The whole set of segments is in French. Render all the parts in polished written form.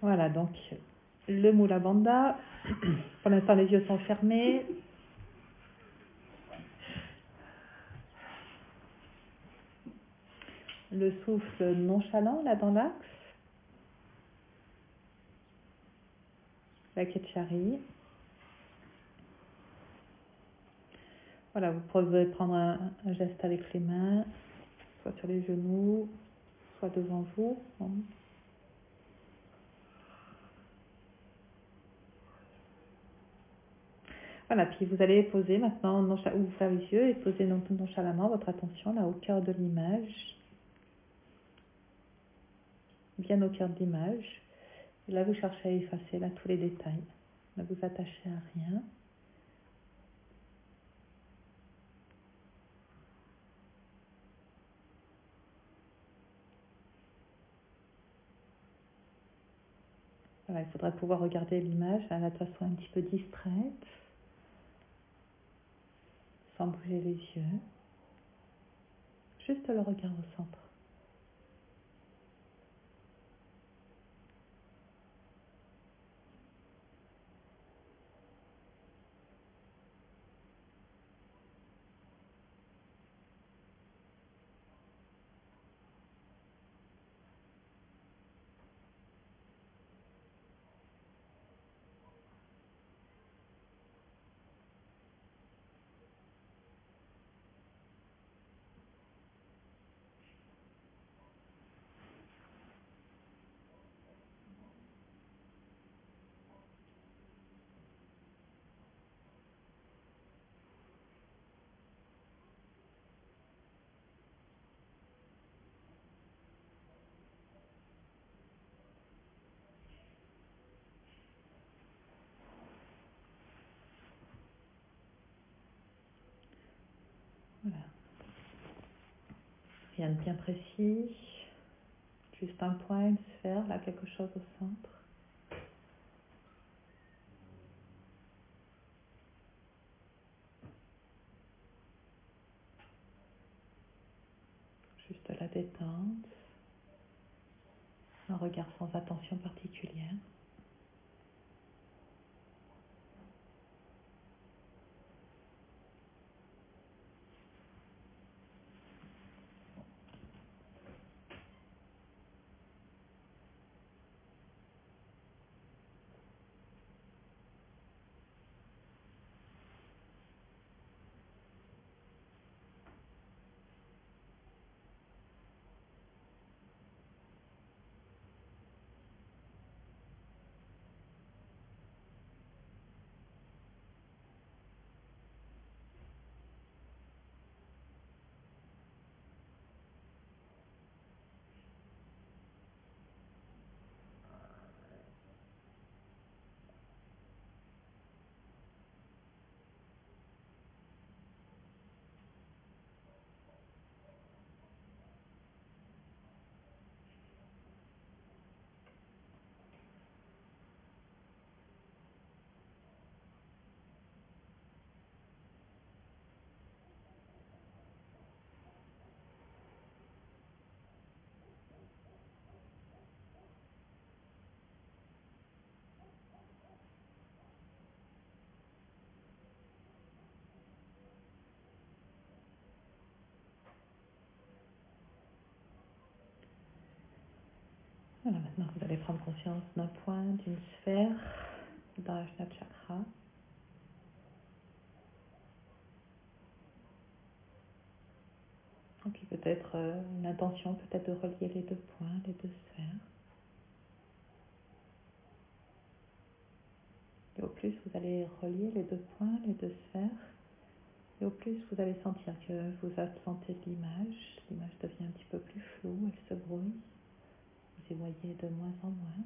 Voilà, donc le Mula Bandha. Pour l'instant, les yeux sont fermés. Le souffle nonchalant, là, dans l'axe. La Ketchari. Voilà, vous pouvez prendre un geste avec les mains, soit sur les genoux, soit devant vous. Voilà, puis vous allez poser maintenant, ouvrir les yeux et poser nonchalamment votre attention là au cœur de l'image, bien au cœur de l'image. Et là, vous cherchez à effacer là tous les détails. Ne vous attachez à rien. Voilà, il faudrait pouvoir regarder l'image là, de façon un petit peu distraite, sans bouger les yeux. Juste le regard au centre. Voilà. Rien de bien précis. Juste un point, une sphère, là, quelque chose au centre. Juste la détente. Un regard sans attention particulière. Voilà, maintenant vous allez prendre conscience d'un point, d'une sphère dans l'Ajna Chakra. Donc il peut être une intention peut-être de relier les deux points, les deux sphères. Et au plus vous allez relier les deux points, les deux sphères, et au plus vous allez sentir que vous absentez de l'image. L'image devient un petit peu plus floue, elle se brouille. Vous y voyez de moins en moins.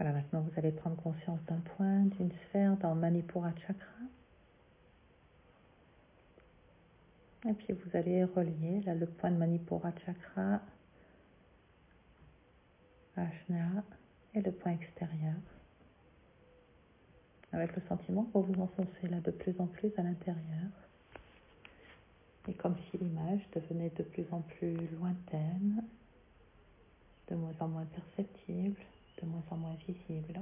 Voilà, maintenant vous allez prendre conscience d'un point, d'une sphère dans Manipura Chakra. Et puis vous allez relier là, le point de Manipura Chakra, Ajna, et le point extérieur. Avec le sentiment que vous vous enfoncez là de plus en plus à l'intérieur. Et comme si l'image devenait de plus en plus lointaine, de moins en moins perceptible, de moins en moins visible.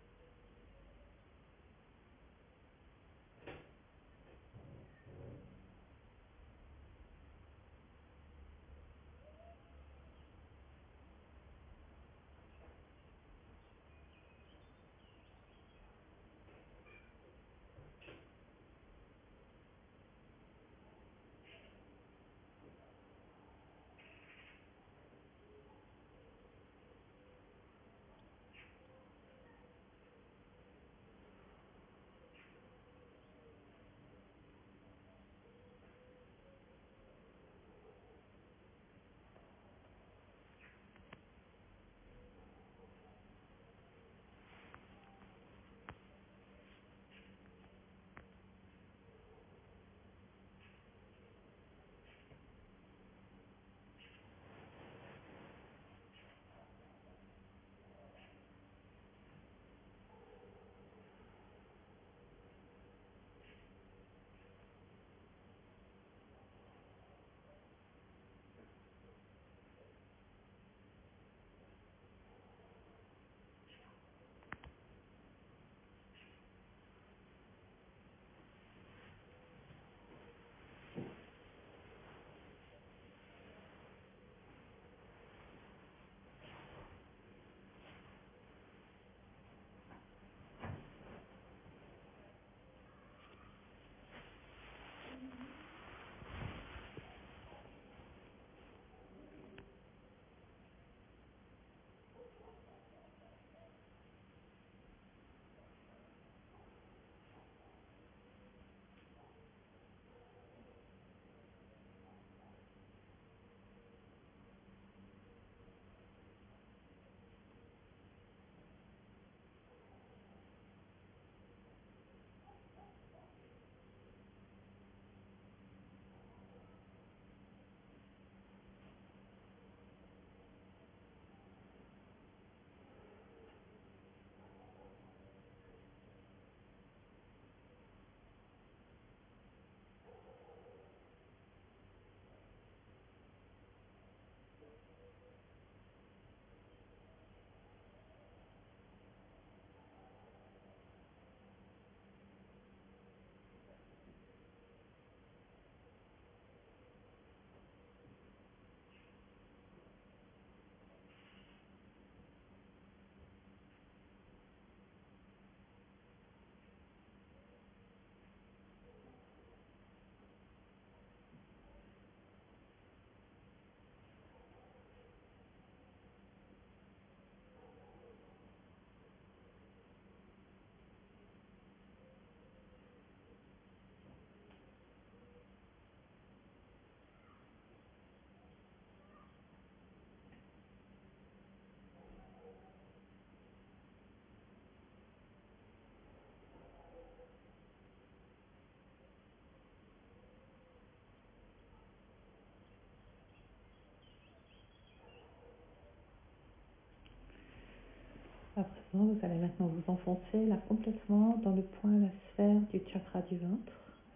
À présent, vous allez maintenant vous enfoncer là complètement dans le point, la sphère du chakra du ventre.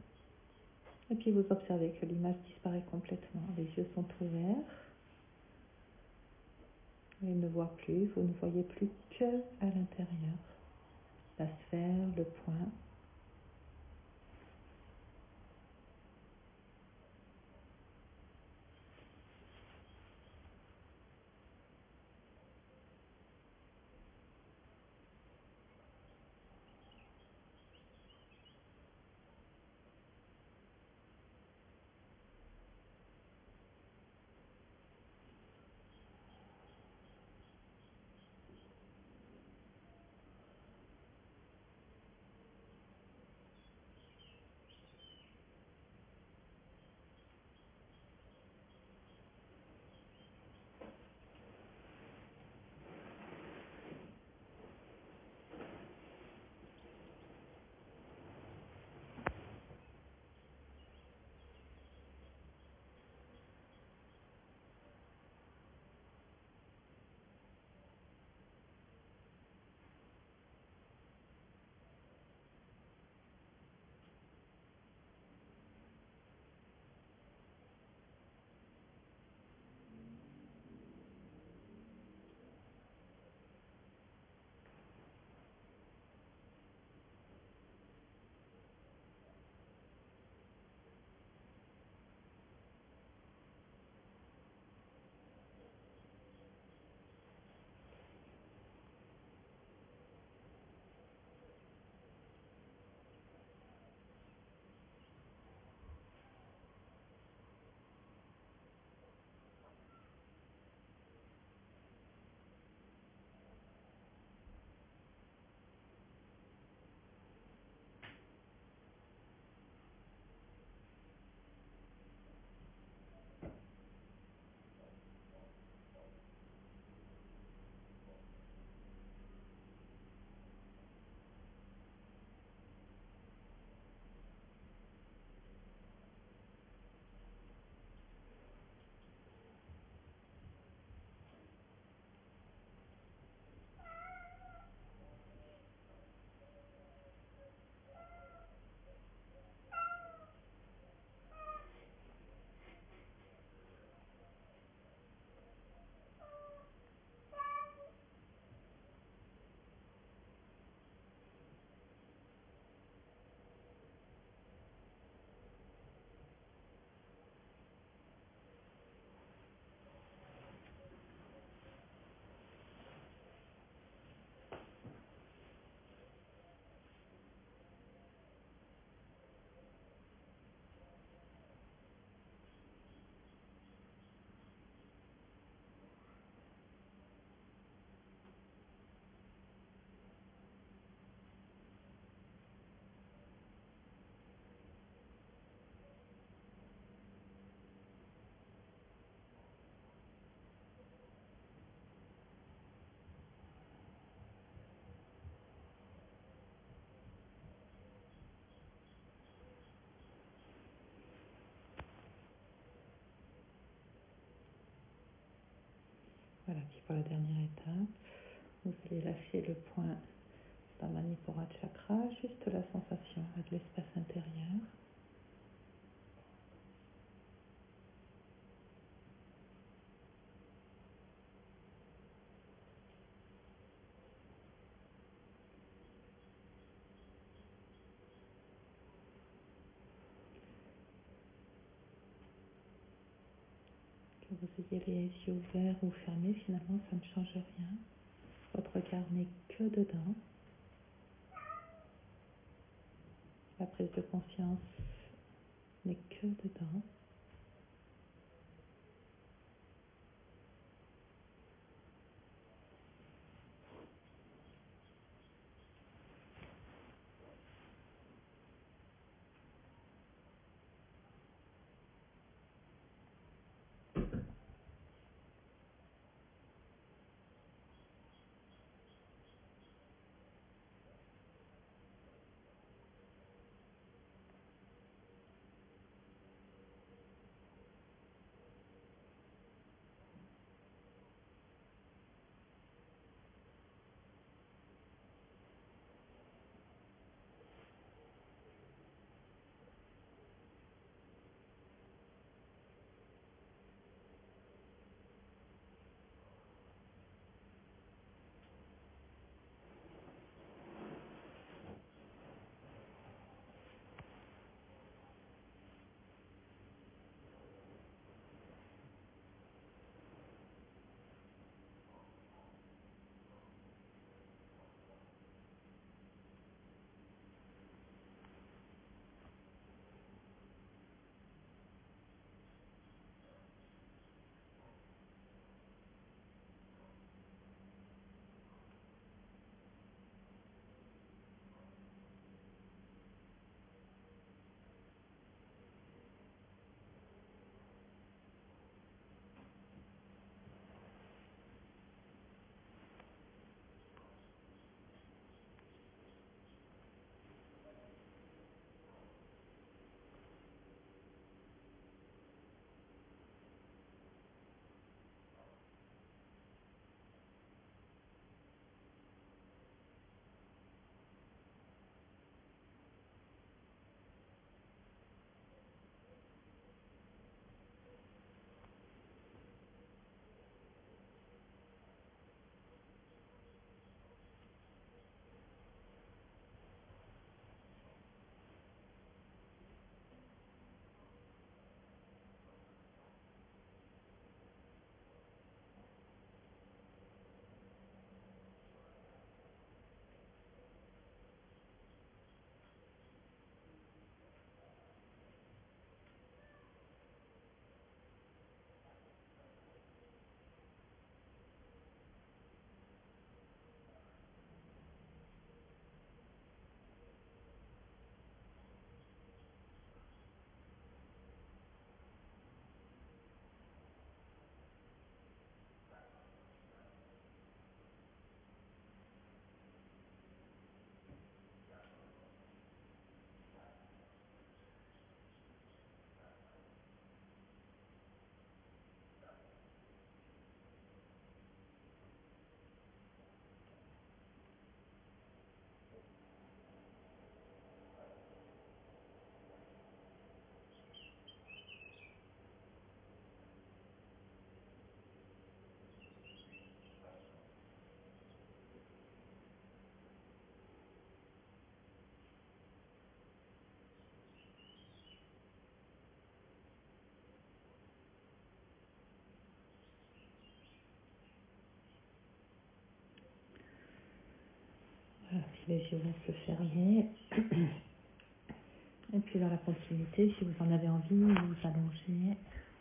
Et puis vous observez que l'image disparaît complètement. Les yeux sont ouverts. Il ne voit plus, vous ne voyez plus que à l'intérieur. La sphère, le point. Voilà, puis pour la dernière étape, vous allez lâcher le point dans Manipura Chakra, juste la sensation de l'espace intérieur. Que vous ayez les yeux ouverts ou fermés, finalement, ça ne change rien. Votre regard n'est que dedans. La prise de conscience n'est que dedans. Voilà, puis les yeux vont se fermer. Et puis dans la continuité, si vous en avez envie, vous allongez